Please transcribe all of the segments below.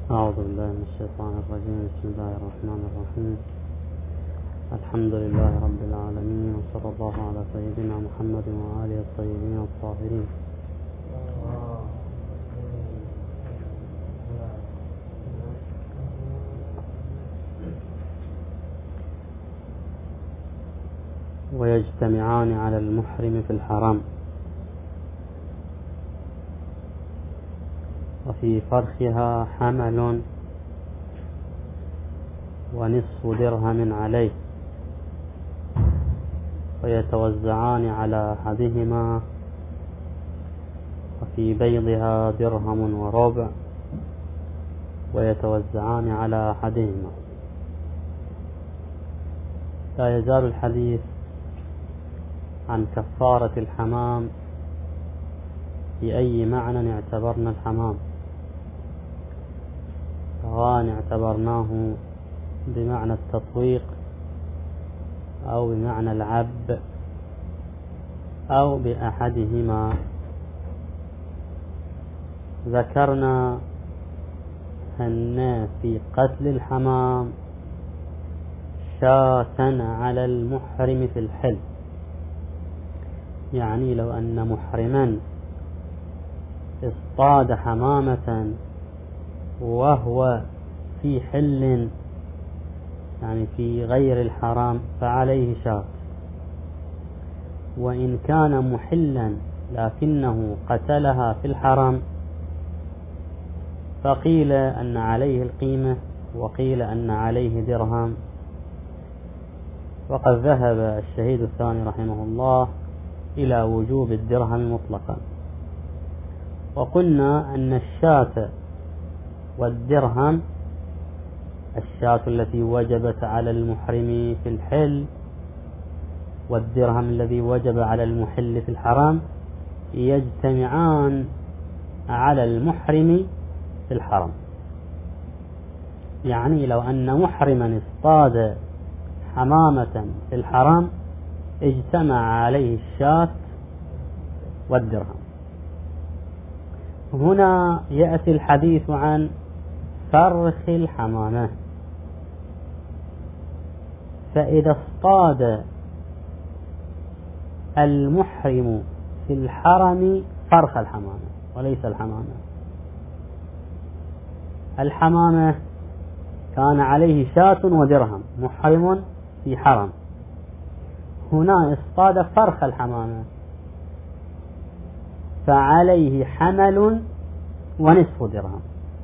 أعوذ بالله من الشيطان الرجيم. بسم الله الرحمن الرحيم. الحمد لله رب العالمين، وصلى الله على سيدنا محمد وآله الطيبين الطاهرين. ويجتمعان على المحرم في الحرام، وفي فرخها حمل ونصف درهم عليه، ويتوزعان على أحدهما، وفي بيضها درهم وربع، ويتوزعان على أحدهما. لا يزال الحديث عن كفارة الحمام بأي معنى اعتبرنا الحمام، سواء اعتبرناه بمعنى التطويق أو بمعنى العب أو بأحدهما. ذكرنا أن في قتل الحمام شاة على المحرم في الحل، يعني لو أن محرما اصطاد حمامة وهو في حل، يعني في غير الحرام، فعليه شاة. وإن كان محلا لكنه قتلها في الحرام فقيل أن عليه القيمة، وقيل أن عليه درهم. وقد ذهب الشهيد الثاني رحمه الله إلى وجوب الدرهم مطلقا. وقلنا أن الشاة والدرهم، الشاة التي وجبت على المحرم في الحل والدرهم الذي وجب على المحل في الحرام، يجتمعان على المحرم في الحرام. يعني لو أن محرما اصطاد حمامة في الحرام اجتمع عليه الشاة والدرهم. هنا يأتي الحديث عن فرخ الحمامة. فإذا اصطاد المحرم في الحرم فرخ الحمامة وليس الحمامة كان عليه شاة ودرهم، محرم في حرم. هنا اصطاد فرخ الحمامة فعليه حمل ونصف درهم.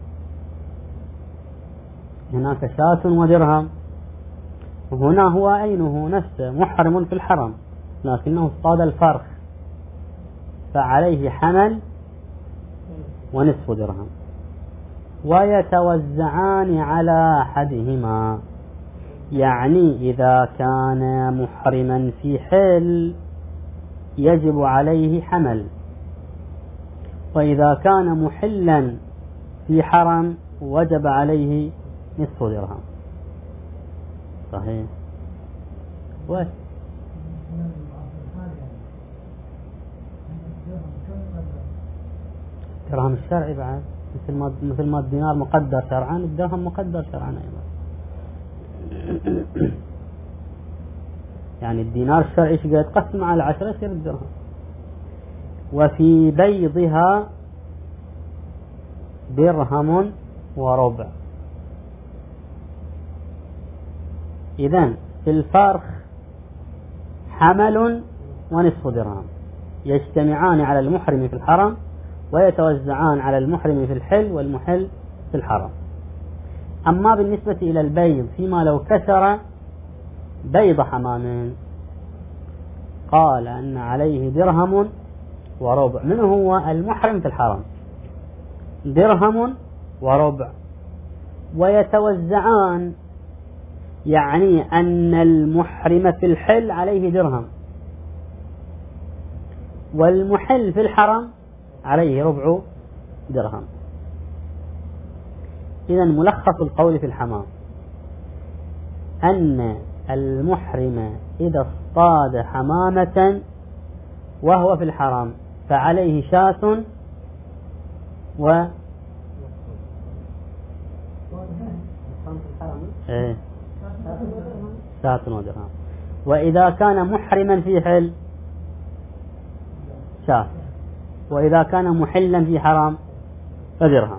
هناك شاة ودرهم، هنا هو عينه نفسه محرم في الحرم لكنه اصطاد الفرخ فعليه حمل ونصف درهم، ويتوزعان على أحدهما. يعني إذا كان محرما في حل يجب عليه حمل، وإذا كان محلا في حرم وجب عليه نصف درهم. صحيح. الدرهم الشرعي بعد مثل ما الدينار مقدر شرعا، الدرهم مقدر شرعا أيضا. يعني الدينار الشرعي شقد قسم على 10 يصير الدرهم. وفي بيضها درهم وربع. إذن في الفرخ حمل ونصف درهم، يجتمعان على المحرم في الحرم ويتوزعان على المحرم في الحل والمحل في الحرم. أما بالنسبة إلى البيض، فيما لو كسر بيض حمام قال أن عليه درهم وربع. من هو المحرم في الحرم؟ درهم وربع. ويتوزعان، يعني أن المحرم في الحل عليه درهم والمحل في الحرم عليه ربع درهم. إذن ملخص القول في الحمام أن المحرم إذا اصطاد حمامة وهو في الحرام فعليه شاة إيه؟ شاة ودرهم. وإذا كان محرما في حل شاة، وإذا كان محلا في حرام فدرهم.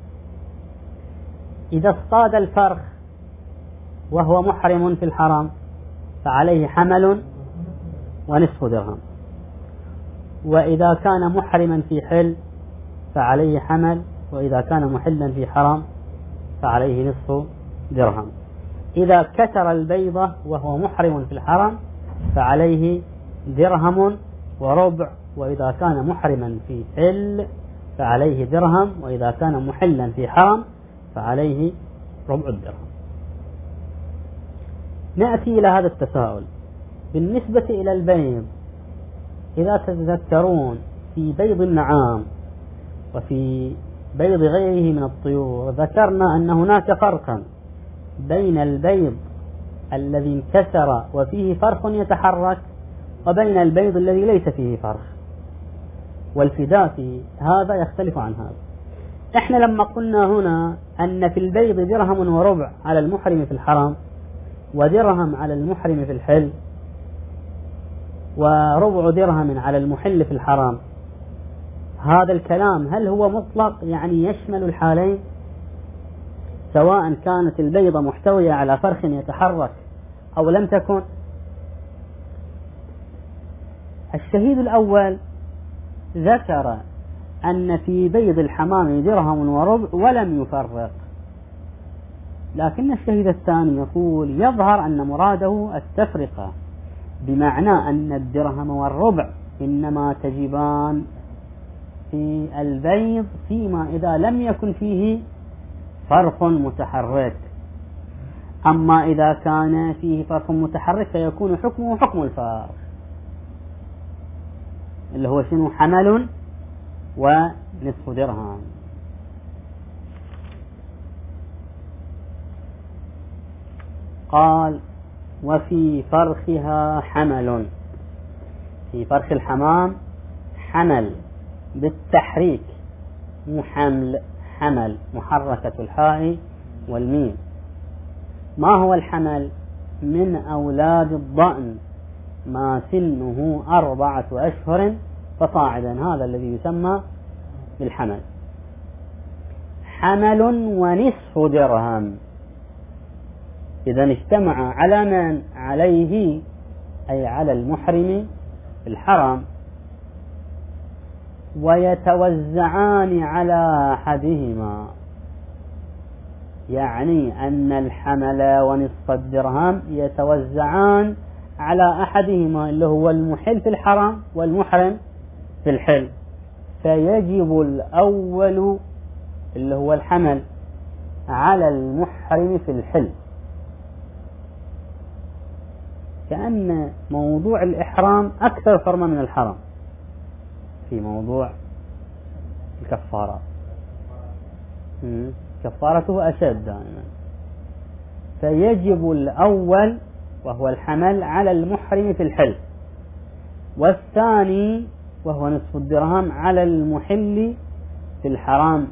إذا اصطاد الفرخ وهو محرم في الحرام فعليه حمل ونصف درهم، وإذا كان محرما في حل فعليه حمل، وإذا كان محلا في حرام فعليه نصف درهم. إذا كسر البيضة وهو محرم في الحرام فعليه درهم وربع، وإذا كان محرما في حل فعليه درهم، وإذا كان محلا في حرام فعليه ربع الدرهم. نأتي إلى هذا التساؤل بالنسبة إلى البيض. إذا تتذكرون في بيض النعام وفي بيض غيره من الطيور ذكرنا أن هناك فرقا بين البيض الذي انكسر وفيه فرخ يتحرك وبين البيض الذي ليس فيه فرخ، والفداء في هذا يختلف عن هذا. احنا لما قلنا هنا أن في البيض درهم وربع على المحرم في الحرام، ودرهم على المحرم في الحل، وربع درهم على المحل في الحرام، هذا الكلام هل هو مطلق يعني يشمل الحالين سواء كانت البيضة محتوية على فرخ يتحرك أو لم تكن؟ الشهيد الأول ذكر أن في بيض الحمام درهم وربع ولم يفرق، لكن الشهيد الثاني يقول يظهر أن مراده التفرقة، بمعنى أن الدرهم والربع إنما تجبان في البيض فيما إذا لم يكن فيه فرخ متحرك، أما إذا كان فيه فرخ متحرك فيكون حكمه حكم الفرخ اللي هو شنو؟ حمل ونصف درهم. قال وفي فرخها حمل، في فرخ الحمام حمل بالتحريك، مو حمل، حمل محركة الحاء والميم. ما هو الحمل؟ من أولاد الضأن ما سنه 4 أشهر فصاعدا، هذا الذي يسمى بالحمل. حمل ونصف درهم، إذا اجتمع على من؟ عليه أي على المحرم في الحرام، ويتوزعان على أحدهما، يعني أن الحمل ونصف الدرهم يتوزعان على أحدهما اللي هو المحل في الحرام والمحرم في الحل، فيجب الأول اللي هو الحمل على المحرم في الحل. كأن موضوع الإحرام أكثر حرمة من الحرم في موضوع الكفارة، كفارته أشد دائما. فيجب الأول وهو الحمل على المحرم في الحل، والثاني وهو نصف الدرهم على المحل في الحرام،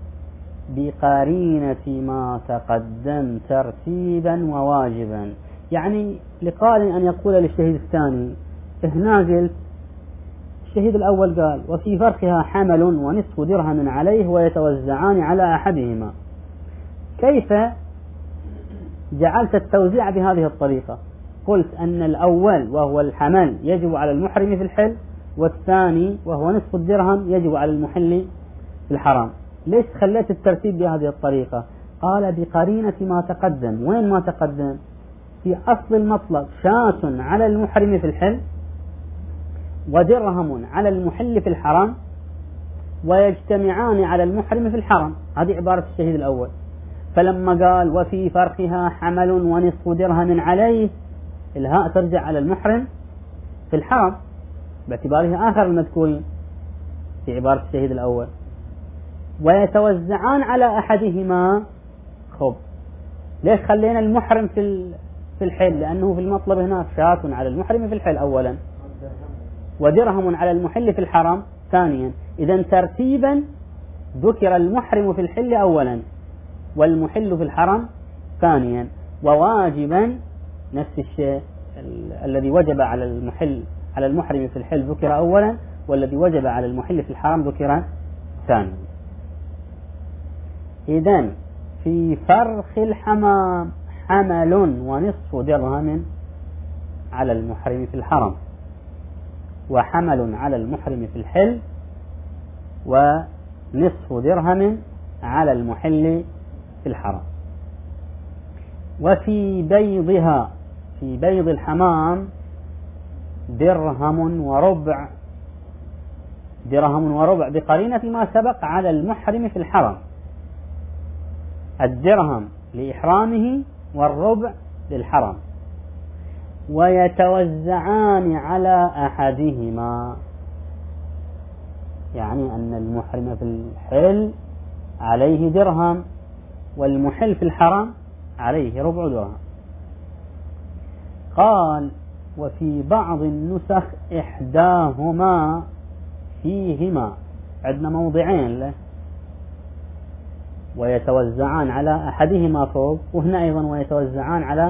بقرينة ما تقدم ترتيبا وواجبا. يعني لقال أن يقول للشهيد الثاني هنا قلت الشهيد الأول قال وفي فرخها حمل ونصف درهم عليه ويتوزعان على أحدهما، كيف جعلت التوزيع بهذه الطريقة؟ قلت أن الأول وهو الحمل يجب على المحرم في الحل، والثاني وهو نصف الدرهم يجب على المحل في الحرام. ليش خليت الترتيب بهذه الطريقة؟ قال بقرينة ما تقدم. وين ما تقدم؟ في أصل المطلب شاة على المحرم في الحل ودرهم على المحل في الحرام، ويجتمعان على المحرم في الحرام. هذه عبارة الشهيد الأول. فلما قال وفي فرخها حمل ونصف درهم عليه، الهاء ترجع على المحرم في الحرام باعتباره آخر المذكورين في عبارة الشهيد الأول. ويتوزعان على أحدهما. خب ليش خلينا المحرم في الحل؟ لأنه في المطلب هناك شاة على المحرم في الحل أولا، ودرهم على المحل في الحرام ثانيا. إذا ترتيبا ذكر المحرم في الحل أولا والمحل في الحرم ثانيا. وواجبا نفس الشيء الذي وجب على المحرم في الحل ذكر أولا، والذي وجب على المحل في الحرم ذكر ثانيا. إذن في فرخ الحمام حمل ونصف درهم على المحرم في الحرم، وحمل على المحرم في الحل، ونصف درهم على المحل في الحرم. وفي بيضها، في بيض الحمام درهم وربع بقرينة ما سبق على المحرم في الحرم، الدرهم لإحرامه والربع للحرم، ويتوزعان على أحدهما، يعني أن المحرم في الحل عليه درهم والمحل في الحرم عليه ربع درهم. قال وفي بعض النسخ إحداهما فيهما، عندنا موضعين له، ويتوزعان على أحدهما فوق، وهنا أيضا ويتوزعان على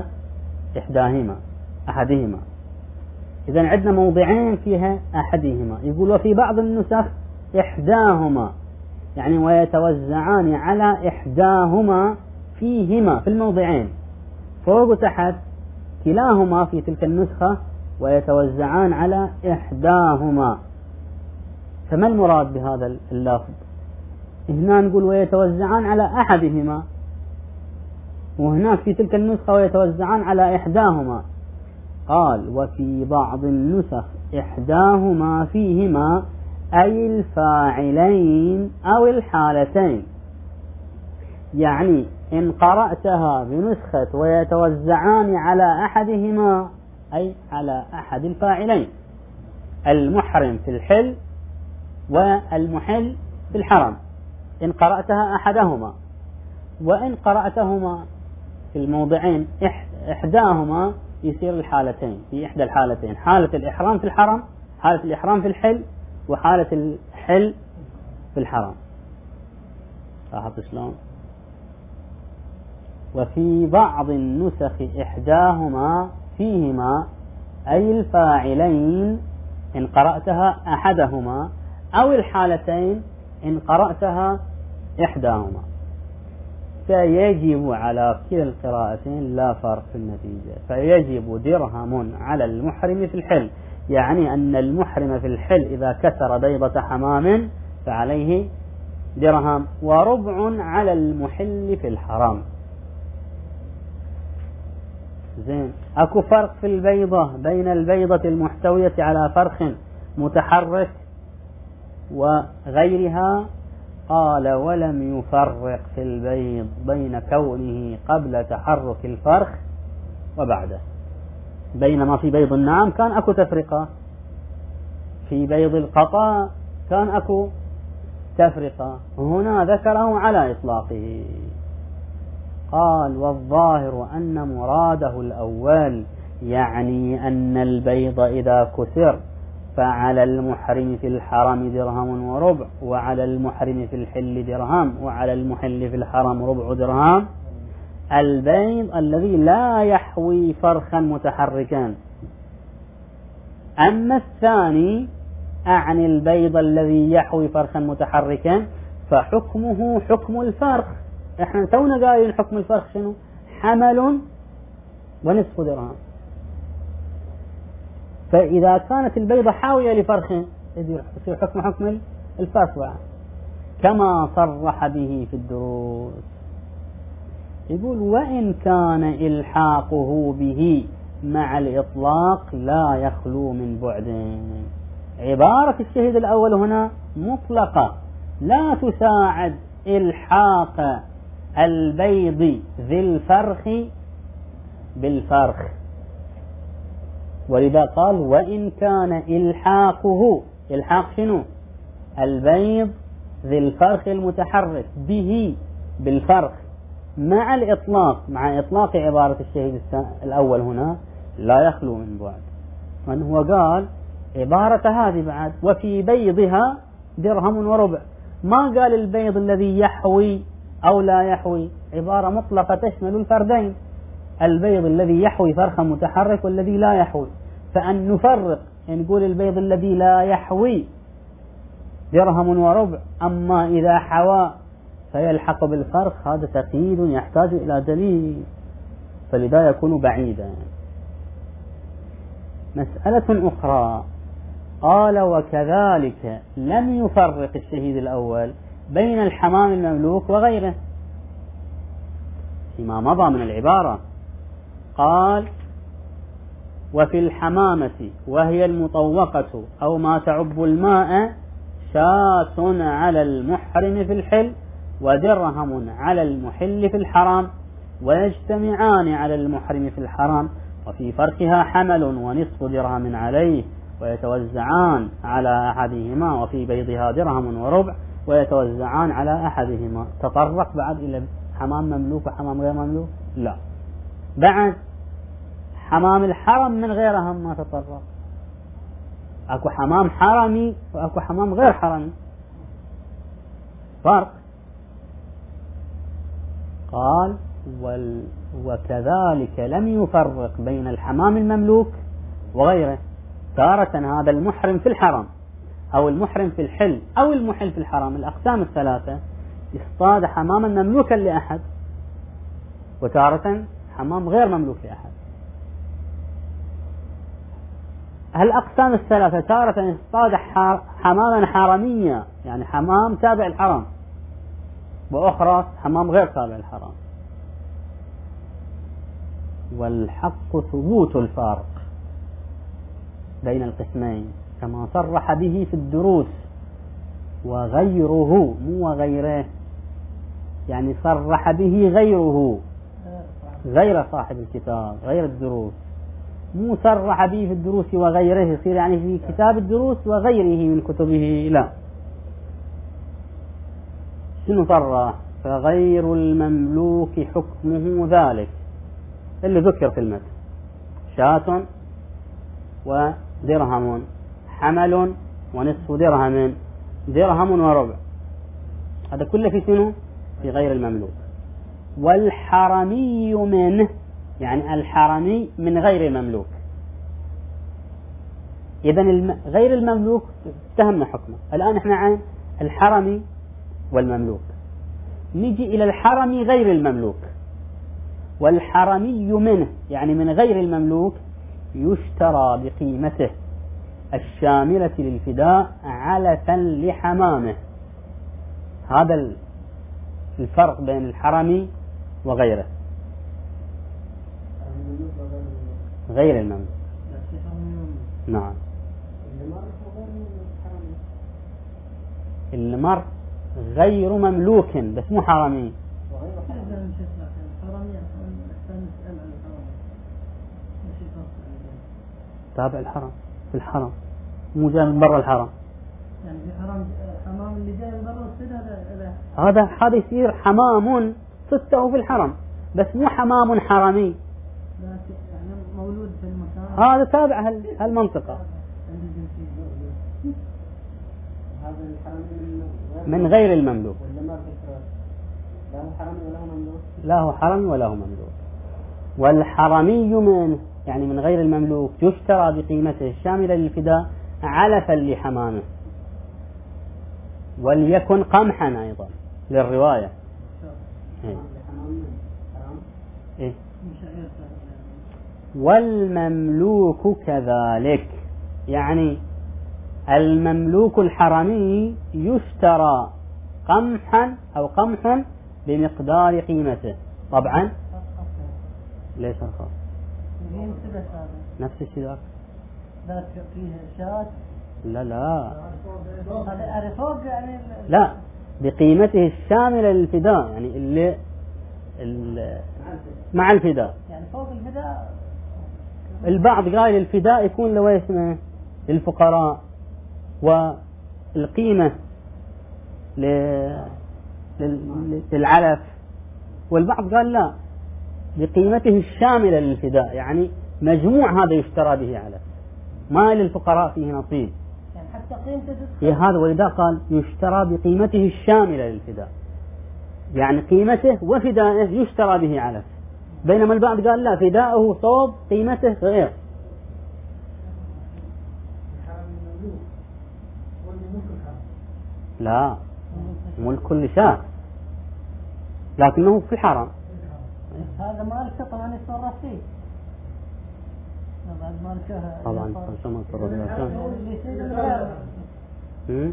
أحدهما. إذن عندنا موضعين فيها أحدهما. يقول وفي بعض النسخ إحداهما، يعني ويتوزعان على إحداهما فيهما، في الموضعين فوق وتحت، كلاهما في تلك النسخة ويتوزعان على إحداهما. فما المراد بهذا اللفظ؟ هنا نقول ويتوزعان على أحدهما، وهناك في تلك النسخة ويتوزعان على إحداهما. قال وفي بعض النسخ إحداهما فيهما، أي الفاعلين أو الحالتين. يعني إن قرأتها بنسخة ويتوزعان على أحدهما، أي على أحد الفاعلين، المحرم في الحل والمحل في الحرم، إن قرأتها أحدهما. وإن قرأتهما في الموضعين إحداهما، يصير الحالتين، في إحدى الحالتين، حالة الإحرام في الحرم، حالة الإحرام في الحل، وحالة الحل في الحرم. لاحظت شلون؟ وفي بعض النسخ إحداهما فيهما، أي الفاعلين إن قرأتها أحدهما، أو الحالتين إن قرأتها إحداهما. فيجب على كلا القراءتين لا فرق في النتيجة. فيجب درهم على المحرم في الحل، يعني أن المحرم في الحل إذا كسر بيضة حمام فعليه درهم، وربع على المحل في الحرام. زين، أكو فرق في البيضة بين البيضة المحتوية على فرخ متحرك وغيرها؟ قال ولم يفرق في البيض بين كونه قبل تحرك الفرخ وبعده. بينما في بيض النعام كان أكو تفرقة، في بيض القطا كان أكو تفرقة، هنا ذكره على إطلاقه. قال والظاهر أن مراده الأول، يعني أن البيض إذا كسر فعلى المحرم في الحرم درهم وربع، وعلى المحرم في الحل درهم، وعلى المحل في الحرم ربع درهم، البيض الذي لا يحوي فرخا متحركا. أما الثاني أعني البيض الذي يحوي فرخا متحركا، فحكمه حكم الفرخ. احنا تونا قايل حكم الفرخ شنو؟ حمل ونصف درهم. فإذا كانت البيضة حاوية لفرخ يصير حكم الفرخ بقى، كما صرح به في الدروس. يقول وإن كان إلحاقه به مع الإطلاق لا يخلو من بعد. عبارة الشهيد الأول هنا مطلقة، لا تساعد إلحاق البيض ذي الفرخ بالفرخ، ولذا قال وإن كان إلحاقه، إلحاق شنو؟ البيض ذي الفرخ المتحرك به بالفرخ مع الإطلاق، مع إطلاق عبارة الشهيد الأول هنا لا يخلو من بعد. من هو قال عبارة هذه بعد وفي بيضها درهم وربع، ما قال البيض الذي يحوي أو لا يحوي، عبارة مطلقة تشمل الفردين. البيض الذي يحوي فرخا متحرك والذي لا يحوي، فأن نفرق نقول البيض الذي لا يحوي درهم وربع، أما إذا حوى فيلحق بالفرخ، هذا تقييد يحتاج إلى دليل، فلذا يكون بعيدا. مسألة أخرى، قال وكذلك لم يفرق الشهيد الأول بين الحمام المملوك وغيره فيما مضى من العبارة. قال وفي الحمامة وهي المطوقة أو ما تعب الماء شاة على المحرم في الحل ودرهم على المحل في الحرام، ويجتمعان على المحرم في الحرام، وفي فرخها حمل ونصف درهم عليه ويتوزعان على أحدهما، وفي بيضها درهم وربع ويتوزعان على أحدهما. تطرق بعد إلى حمام مملوك وحمام غير مملوك؟ لا، بعد حمام الحرم من غيرهم ما تطرق، أكو حمام حرمي وأكو حمام غير حرمي، فرق. قال وكذلك لم يفرق بين الحمام المملوك وغيره، تارة هذا المحرم في الحرم أو المحرم في الحل أو المحل في الحرم، الأقسام الثلاثة، اصطاد حماما مملوكا لأحد، وتارة حمام غير مملوك لأحد. هالأقسام الثلاثة تارة اصطاد حماما حرميا يعني حمام تابع الحرم، وأخرى حمام غير تابع الحرم. والحق ثبوت الفارق بين القسمين كما صرح به في الدروس، وغيره مو وغيره، يعني صرح به غيره غير صاحب الكتاب غير الدروس، مو صرح به في الدروس وغيره يصير يعني في كتاب الدروس وغيره من كتبه، لا. شنو صرح؟ فغير المملوك حكمه ذلك اللي ذكر في المتن، شاة ودرهم، حمل ونصف درهم، درهم وربع، هذا كله في شنو؟ في غير المملوك. والحرمي منه يعني الحرمي من غير المملوك. إذن غير المملوك اتهمنا حكمه، الآن احنا عن الحرمي والمملوك، نجي إلى الحرمي غير المملوك. والحرمي منه يعني من غير المملوك يشترى بقيمته الشاملة للفداء علفا لحمامه. هذا الفرق بين الحرمي وغيره. غير المملوك نعم. المر غير مملوك بس مو حرمي. تابع الحرم في الحرم مو جاي من برا الحرم، يعني في حمام اللي جاي من برا الصيد هذا يصير حمام صدته في الحرم بس مو حمام حرمي، يعني مولود في المكان، هذا تابع هالمنطقة. هذا الحرمي من غير المملوك، لا هو حرمي ولا هو مملوك، لا هو حرمي ولا هو مملوك. والحرمي منه يعني من غير المملوك يشترى بقيمته الشاملة للفداء علفا لحمامه، وليكن قمحا أيضا للرواية. إيه؟ والمملوك كذلك، يعني المملوك الحرمي يشترى قمحا أو قمح بمقدار قيمته. طبعا ليس الخاص نفس الشيء ذاك فيه شاة، لا هذا فوق يعني لا بقيمته الشاملة للفداء، يعني اللي مع الفداء، يعني فوق الفداء. البعض قال الفداء يكون له اسمه للفقراء والقيمة للعلف، والبعض قال لا بقيمته الشاملة للفداء، يعني مجموع هذا يشترى به علف، ما للفقراء فيه نصيب، يعني حتى قيمته هذا. ولذا قال يشترى بقيمته الشاملة للفداء، يعني قيمته وفدائه يشترى به علف بينما البعض قال لا، فداؤه صوب قيمته غير. لا، ملك كل شاة لكنه في الحرم. هذا مالك طبعا يتصرف فيه. بعد مالكه طبعا شو يتصرف فيه؟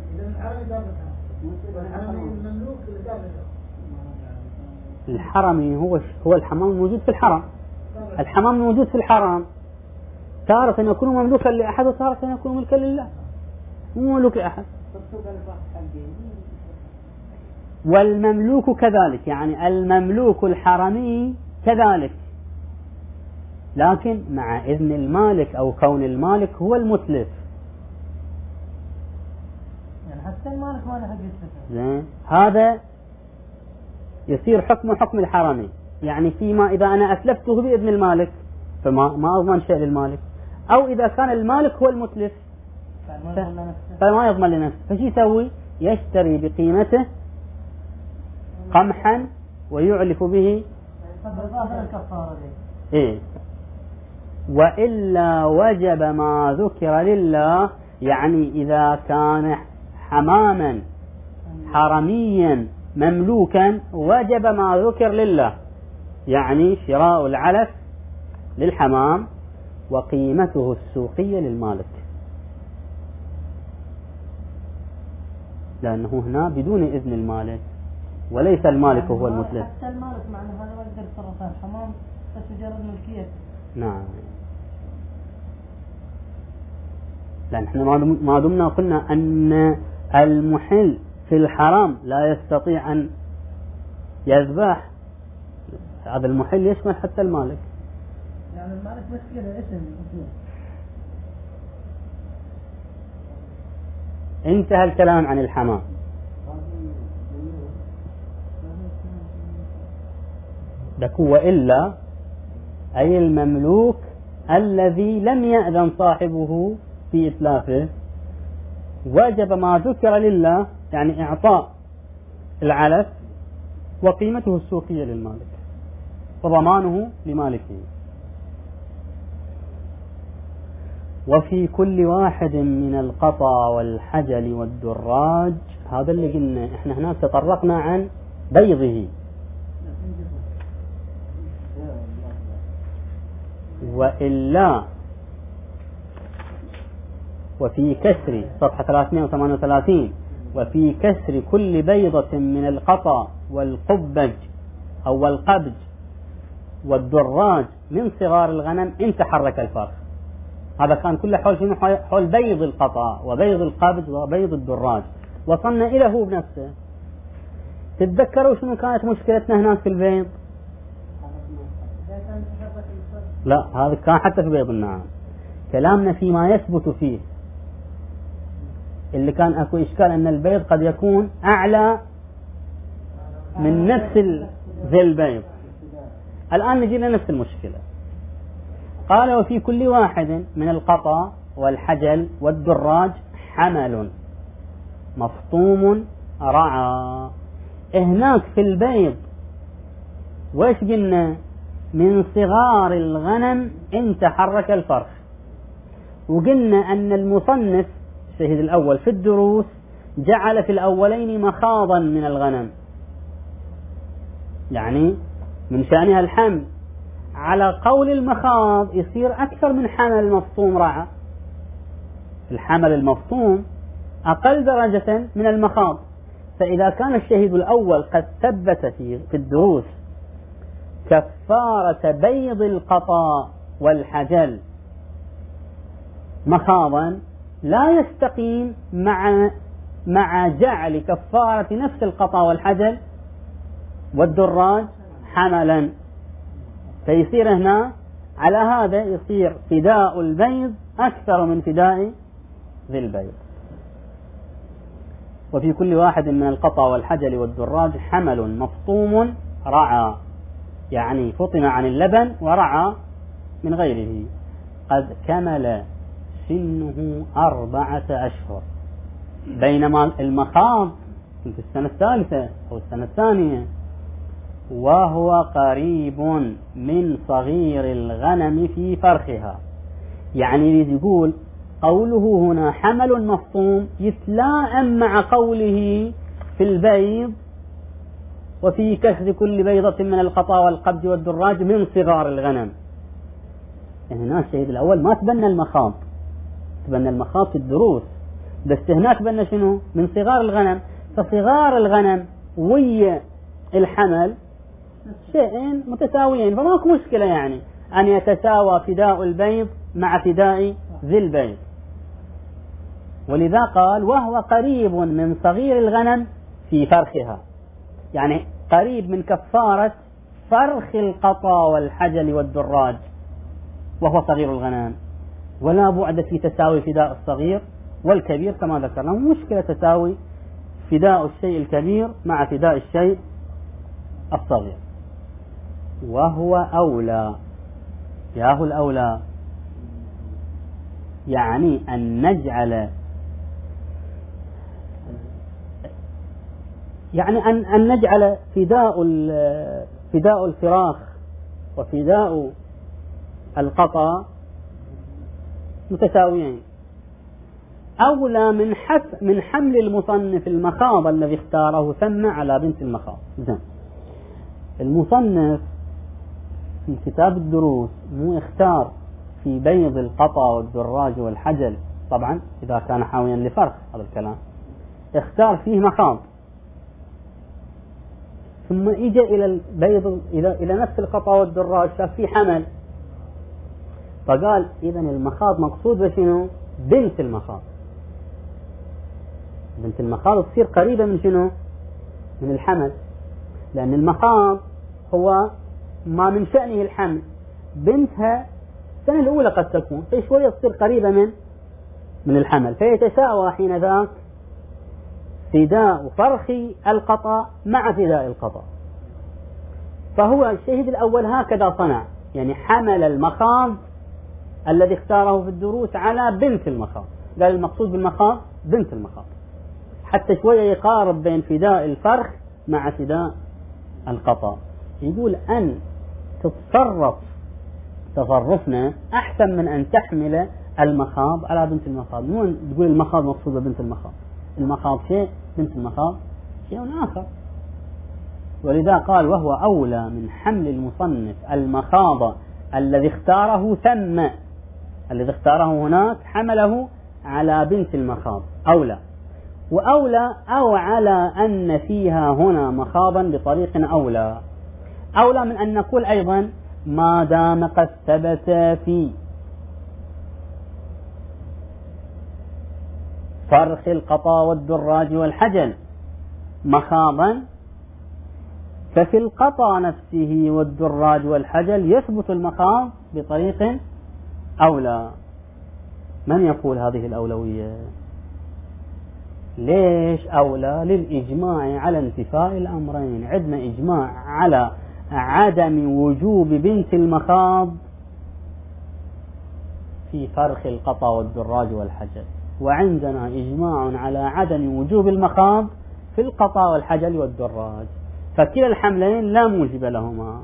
الحرمي هو الحمام الموجود في الحرم. الحمام الموجود في الحرم تارة يكون مملوكا لأحد وتارة يكون ملكا لله، مو مملوك لأحد. والمملوك كذلك، يعني المملوك الحرمي كذلك، لكن مع إذن المالك أو كون المالك هو المتلف. يعني حتى المالك ما له حق يستفيد. زين، هذا يصير حكم الحرمي. يعني فيما إذا أنا أتلفته بإذن المالك فما أضمن شيء للمالك، أو إذا كان المالك هو المتلف فما يضمن لنفسه. فشي يسوي؟ يشتري بقيمته قمحا ويعلف به إيه. وإلا وجب ما ذكر لله، يعني إذا كان حماما حرميا مملوكا وجب ما ذكر لله، يعني شراء العلف للحمام وقيمته السوقية للمالك، لأنه هنا بدون إذن المالك وليس المالك هو المتلف. حتى المالك معنى هذا ما يقدر يتصرف في الحمام بس مجرد ملكية. نعم، لأن احنا ما دمنا قلنا أن المحل في الحرام لا يستطيع أن يذبح، هذا المحل يشمل حتى المالك. يعني المالك بس كذا اسم. انتهى الكلام عن الحمام. وإلا أي المملوك الذي لم يأذن صاحبه في إتلافه وجب ما ذكر لله، يعني إعطاء العلف وقيمته السوقية للمالك وضمانه لمالكه. وفي كل واحد من القطا والحجل والدراج، هذا اللي قلنا احنا هناك تطرقنا عن بيضه. وإلا وفي كسر صفحة 338 وفي كسر كل بيضة من القطا والقبج أو القبج والدراج من صغار الغنم إن تحرك الفرخ. هذا كان كله حول بيض القطا وبيض القبج وبيض الدراج، وصلنا إلى هو بنفسه. تتذكروا شنو كانت مشكلتنا هناك في البيض؟ لا، هذا كان حتى في بيض النعام. كلامنا فيما يثبت فيه اللي كان اكو اشكال ان البيض قد يكون اعلى من نفس ذي البيض. الان نجي لنفس المشكلة. قال وفي كل واحد من القطا والحجل والدراج حمل مفطوم رعى. هناك في البيض وإيش قلنا؟ من صغار الغنم إن تحرك الفرخ. وقلنا أن المصنف الشهيد الأول في الدروس جعل في الأولين مخاضا من الغنم، يعني من شأنها الحمل. على قول المخاض يصير أكثر من حمل مفطوم رعى. الحمل المفطوم أقل درجة من المخاض. فإذا كان الشهيد الأول قد ثبت في الدروس كفارة بيض القطا والحجل مخاضا، لا يستقيم مع جعل كفارة نفس القطا والحجل والدراج حملا. فيصير هنا على هذا يصير فداء البيض أكثر من فداء ذي البيض. وفي كل واحد من القطا والحجل والدراج حمل مفطوم رعى، يعني فطم عن اللبن ورعى من غيره، قد كمل سنه 4 أشهر. بينما المخاض في السنة الثالثة أو السنة الثانية، وهو قريب من صغير الغنم في فرخها. يعني يقول قوله هنا حمل مفطوم يتلائم مع قوله في البيض وفي كسر كل بيضة من القطا والقبض والدراج من صغار الغنم. يعني هنا الشهيد الأول ما تبنى المخاض، تبنى المخاض في الدروس، بس هناك تبنى شنو؟ من صغار الغنم. فصغار الغنم ويا الحمل شيئين متساويين، فماكو مشكلة يعني أن يتساوى فداء البيض مع فداء ذي البيض. ولذا قال وهو قريب من صغير الغنم في فرخها، يعني قريب من كفارة فرخ القطا والحجل والدراج وهو صغير الغنم، ولا بعد في تساوي فداء الصغير والكبير كما ذكرنا. مشكلة تساوي فداء الشيء الكبير مع فداء الشيء الصغير. وهو أولى، ياهو الأولى يعني أن نجعل، يعني أن نجعل فداء الفراخ وفداء القطا متساويين، أولى من حمل المصنف المخاض الذي اختاره ثم على بنت المخاض. المصنف في كتاب الدروس مو اختار في بيض القطا والدراج والحجل، طبعا إذا كان حاويا لفرخ هذا الكلام، اختار فيه مخاض، ثم إجا إلى البيض إلى نفس القطا والدراج شاف فيه حمل، فقال إذا المخاض مقصود بشنو؟ بنت المخاض. بنت المخاض تصير قريبة من شنو؟ من الحمل، لأن المخاض هو ما من شأنه الحمل، بنتها السنة الأولى قد تكون، في شوية تصير قريبة من الحمل، فيتساوى حين ذاك فداء فرخ القطا مع فداء القطا. فهو الشهيد الأول هكذا صنع، يعني حمل المخاض الذي اختاره في الدروس على بنت المخاض، قال المقصود بالمخاض بنت المخاض، حتى شوية يقارب بين فداء الفرخ مع فداء القطا. يقول أن تتصرف تصرفنا أحسن من أن تحمل المخاض على بنت المخاض. مو تقول المخاض مقصودة بنت المخاض، المخاض شيء، بنت المخاض شيء آخر. ولذا قال وهو أولى من حمل المصنف المخاض الذي اختاره ثم، الذي اختاره هناك حمله على بنت المخاض أولى، وأولى أو على أن فيها هنا مخاضا بطريق أولى من أن نقول أيضا ما دام قد ثبت في فرخ القطا والدراج والحجل مخاضا، ففي القطا نفسه والدراج والحجل يثبت المخاض بطريق أولى. من يقول هذه الأولوية؟ ليش أولى؟ للإجماع على انتفاء الأمرين. عندنا إجماع على عدم وجوب بنت المخاض في فرخ القطا والدراج والحجل، وعندنا إجماع على عدم وجوب المخاض في القطا والحجل والدراج، فكلا الحملين لا موجب لهما.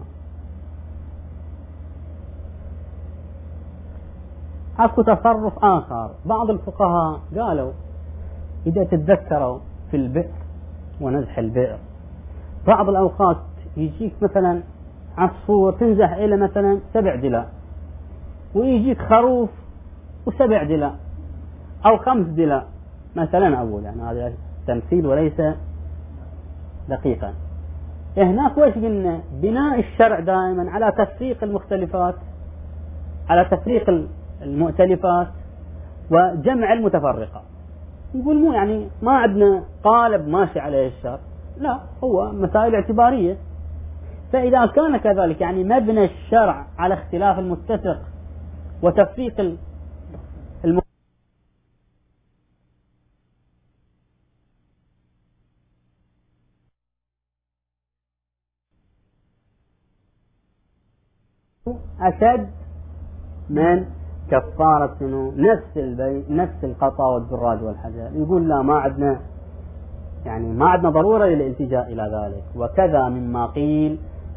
أكو تصرف آخر، بعض الفقهاء قالوا إذا تتذكروا في البئر ونزح البئر، بعض الأوقات يجيك مثلا عصفور تنزح إلى مثلا 7 دلاء، ويجيك خروف و7 دلاء أو 5 دلاء مثلا، أقول يعني هذا تمثيل وليس دقيقا. هناك وش قلنا؟ بناء الشرع دائما على تفريق المختلفات، على تفريق المؤتلفات وجمع المتفرقة. يقول مو يعني ما عندنا قالب ماشي عليه الشرع، لا، هو مسائل اعتبارية. فإذا كان كذلك يعني مبنى الشرع على اختلاف المتفق وتفريق أشد من كفارة نفس القطا والدراج والحجل. يقول لا، ما عندنا يعني ما عندنا ضرورة للالتجاء إلى ذلك. وكذا مما قيل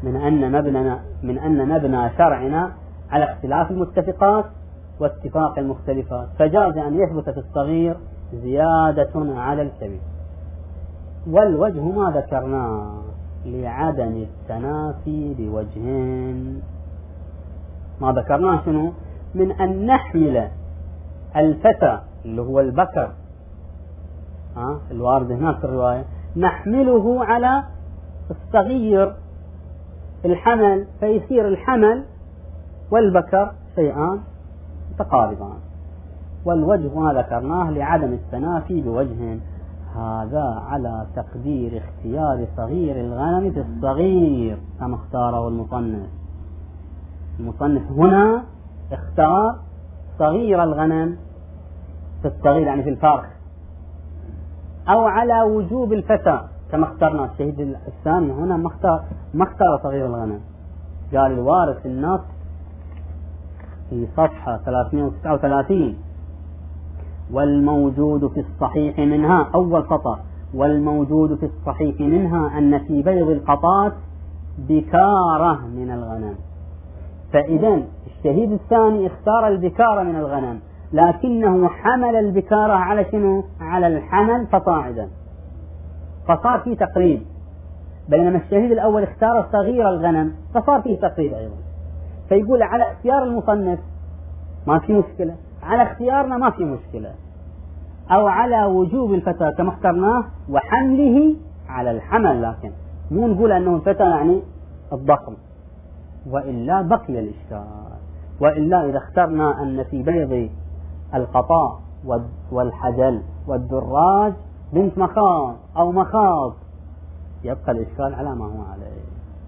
من أن مبنى شرعنا على اختلاف المتفقات واتفاق المختلفات، فجاز أن يثبت في الصغير زيادة على الكبير. والوجه ما ذكرناه لعدم التنافي بوجهين. ما ذكرناه شنو؟ من أن نحمل الفتى اللي هو البكر الوارد هناك في الرواية، نحمله على الصغير الحمل، فيصير الحمل والبكر شيئان متقاربان. والوجه ما ذكرناه لعدم التنافي بوجه، هذا على تقدير اختيار صغير الغنم في الصغير كما اختاره المصنف. المصنف هنا اختار صغير الغنم في الصغير يعني في الفرخ، أو على وجوب الفتى كما اخترنا. الشهيد الثاني هنا ما اختار صغير الغنم، قال الوارث في النص في صفحة 339 والموجود في الصحيح منها، أول سطر، والموجود في الصحيح منها أن في بيض القطات بكارة من الغنم. فإذا الشهيد الثاني اختار البكارة من الغنم، لكنه حمل البكارة على شنو؟ على الحمل فصاعدا، فصار فيه تقريب. بينما الشهيد الأول اختار صغير الغنم فصار فيه تقريب أيضا. فيقول على اختيار المصنف ما في مشكلة، على اختيارنا ما في مشكلة، أو على وجوب الفتى كما اخترناه وحمله على الحمل، لكن مو نقول أنه الفتى يعني الضخم، وإلا بقي الإشكال. وإلا إذا اخترنا أن في بيض القطاء والحجل والدراج بنت مخاض أو مخاض يبقى الإشكال على ما هو عليه.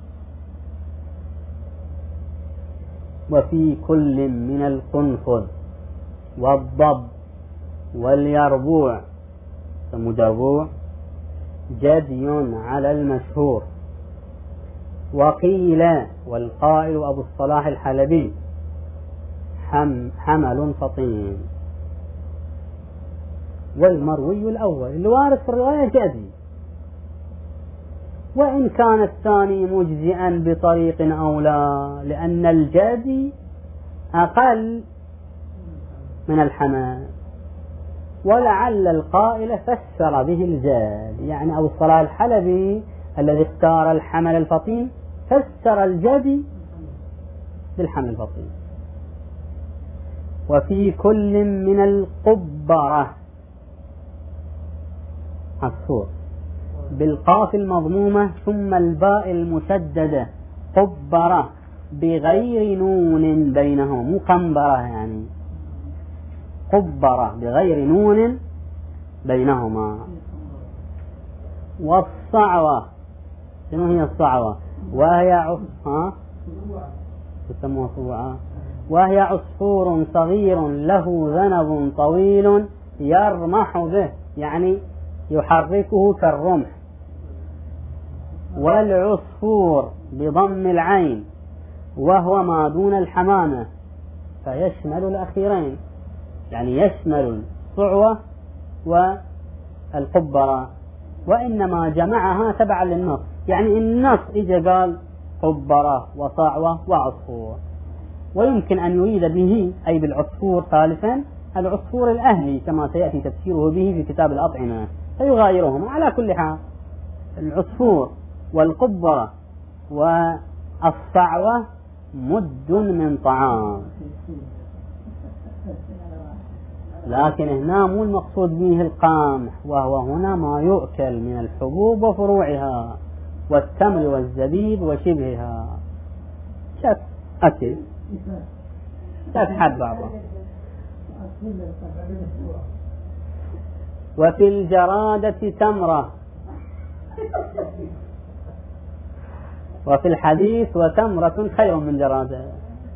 وفي كل من القنفذ والضب واليربوع المجربوع جدي على المشهور. وقيل والقائل أبو الصلاح الحلبي حمل فطين. والمروي الأول الوارد في الرواية جدي، وإن كان الثاني مجزئا بطريق أولى، لأن الجدي أقل من الحمل. ولعل القائل فسر به الجاد، يعني أبو الصلاح الحلبي الذي اختار الحمل الفطين فسر الجدي بالحمل الفطين. وفي كل من القبرة عصفور بالقاف المضمومة ثم الباء المشددة، قبرة بغير نون بينهم، مو قنبرة يعني، قبرة بغير نون بينهما. والصعوة شنو هي الصعوة؟ وهي يسموها صوعة، وهي عصفور صغير له ذنب طويل يرمح به، يعني يحركه كالرمح. والعصفور بضم العين وهو ما دون الحمامة، فيشمل الأخيرين، يعني يشمل الصعوة والقبرة، وإنما جمعها تبعا للنص. يعني النص إجا قال قبرة وصعوة وعصفور، ويمكن أن يريد به أي بالعصفور ثالثا العصفور الأهلي كما سيأتي تفسيره به في كتاب الأطعمة، فيغايرهم. على كل حال العصفور والقبرة والصعوة مد من طعام، لكن هنا مو المقصود به القمح، وهو هنا ما يؤكل من الحبوب وفروعها والتمر والزبيب وشبهها. شف أكل تسحب بعضها. وفي الجرادة تمرة، وفي الحديث وتمرة خير من جرادة.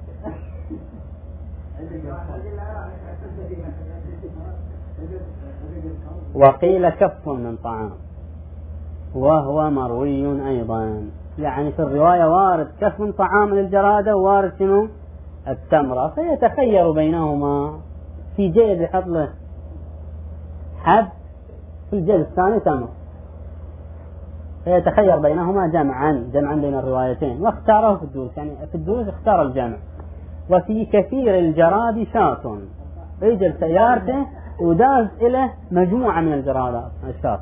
وقيل كف من طعام، وهو مروي أيضا، يعني في الرواية وارد كف من طعام للجرادة ووارد شنو التمرة، فيتخير بينهما. في جيد يحط له حب، في الجيد الثاني تمر. فيتخير بينهما جمعا بين الروايتين، واختاره في الدروس، يعني في الدروس اختار الجمع. وفي كثير الجراد شاة، يجي سيارته وداز إلى مجموعة من الجرادات الشاة.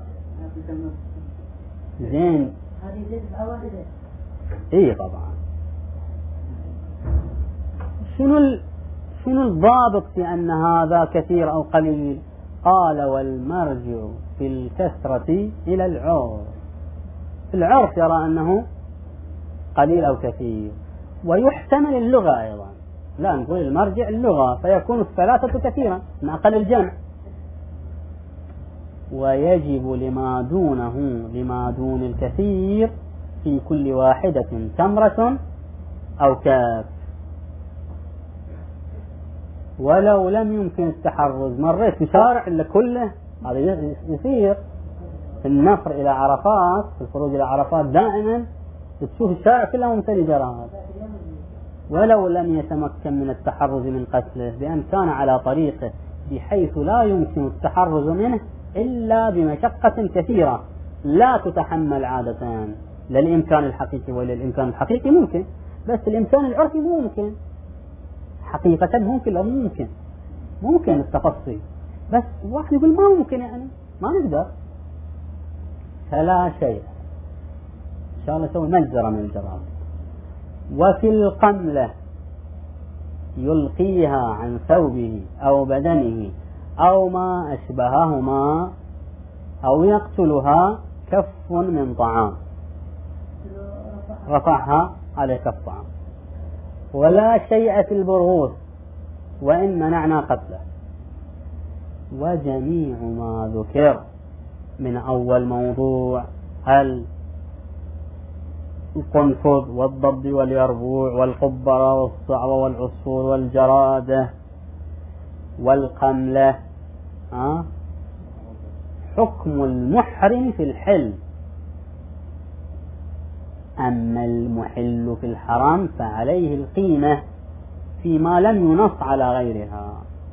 زين. هذه زيت واحدة. إيه طبعا. شنو الضابط في أن هذا كثير أو قليل؟ قال والمرجع في الكثرة إلى العرف. العرف يرى أنه قليل أو كثير، ويحتمل اللغة أيضا، لا نقول المرجع اللغة، فيكون الثلاثة كثيرا من أقل الجمع. ويجب لما دون الكثير في كل واحدة تمرة أو كاف، ولو لم يمكن التحرز. مريت في شارع إلا كله، هذا يصير في النفر إلى عرفات، في الخروج إلى عرفات دائما تشوف الشارع كله ممتلئ جراد، ولو لم يتمكن من التحرز من قتله بأن كان على طريقه بحيث لا يمكن التحرز منه إلا بمشقة كثيرة لا تتحمل عادة، لا الإمكان الحقيقي ولا الإمكان الحقيقي ممكن، بس الإمكان العرفي ممكن، حقيقة ممكن أو ممكن التفصيل، بس واحد يقول ما ممكن، يعني ما نقدر. فلا شيء، إن شاء الله نسوي مجزرة من الجراد. وفي القملة يلقيها عن ثوبه أو بدنه أو ما أشبههما أو يقتلها كف من طعام، رفعها على كف طعام. ولا شيء في البرغوث وإن منعنا قتله. وجميع ما ذكر من أول موضوع القنفذ والضب واليربوع والقبرة والصعوة والعصفور والجرادة والقملة حكم المحرم في الحل، أما المحل في الحرام فعليه القيمة فيما لم ينص على غيرها.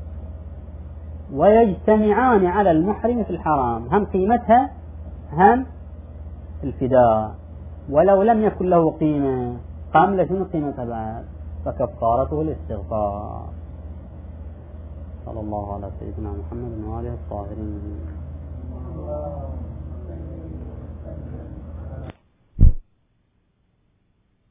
ويجتمعان على المحرم في الحرام، هم قيمتها هم الفداء، ولو لم يكن له قيمة قاملة شنو قيمتها بعد؟ فكفارته الاستغفار. صلى الله على سيدنا محمد وآله الطاهرين.